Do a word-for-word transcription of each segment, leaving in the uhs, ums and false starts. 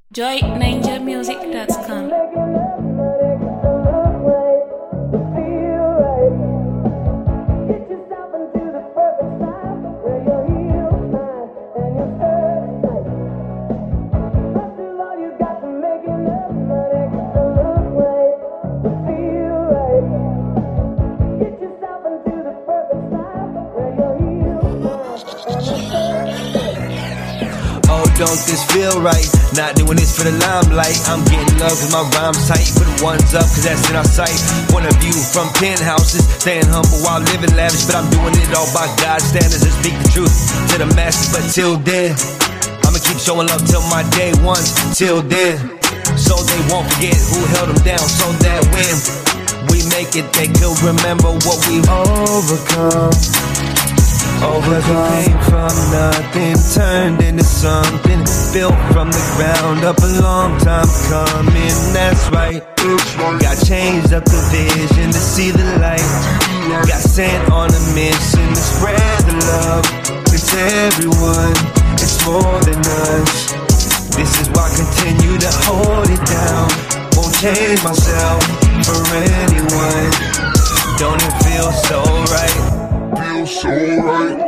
joy ninja music dot com. Oh, don't this feel right? Not doing this for the limelight. I'm getting love cause my rhyme's tight. Put the ones up cause that's in our sight. Point of view from penthouses. Staying humble while living lavish. But I'm doing it all by God's standards and speak the truth to the masses. But till then, I'ma keep showing love till my day one. Till then, so they won't forget who held them down. So that when we make it, they could remember what we've overcome. Overcome. Came from nothing, turned into something, built from the ground up, a long time coming. That's right. Got changed up the vision to see the light. Got sent on a mission to spread the love. It's everyone, it's more than us. This is why I continue to hold it down. Won't change myself for anyone. Don't it feel so right? Feels so right.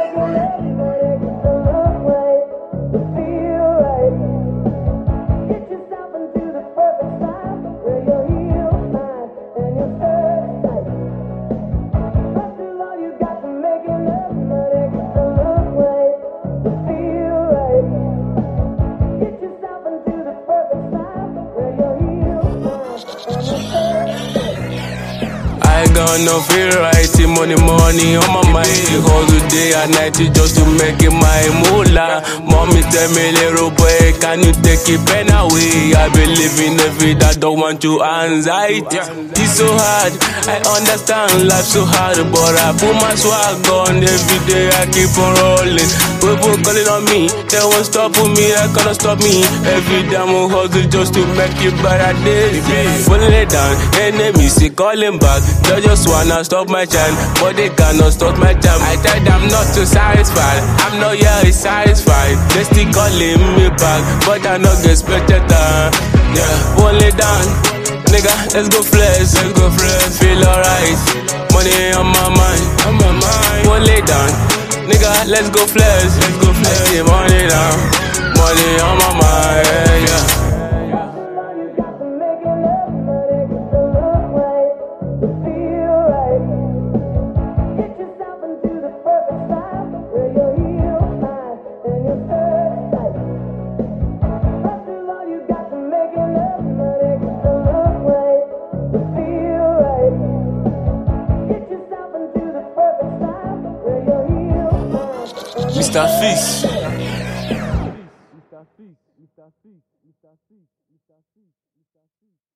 I got no feel right, see money, money on my mind. Hustle day and night just to make it my moolah. Mommy tell me, little boy, can you take it pen away? I believe in every that don't want you anxiety. It's so hard, I understand life so hard, but I put my swag on every day. I keep on rolling. People calling on me, they won't stop with me, they cannot stop me. Every day I'm hustle just to make it better days. Pulling it down, enemies see calling back. They just wanna stop my chant, but they cannot stop my jam. I tell them not to satisfied, I'm not yet satisfied. They still calling me back, but I not get expected. Yeah, hold it down, nigga, let's go flex, let's go flex. Feel alright, money on my mind, on my mind. Hold it down, nigga, let's go flex, let's go flex. I see money down, money on my mind, yeah, yeah. Mister Fish. Mister Fish. Mister Fish. Mister Fish. Mister Fish. Mister Fish.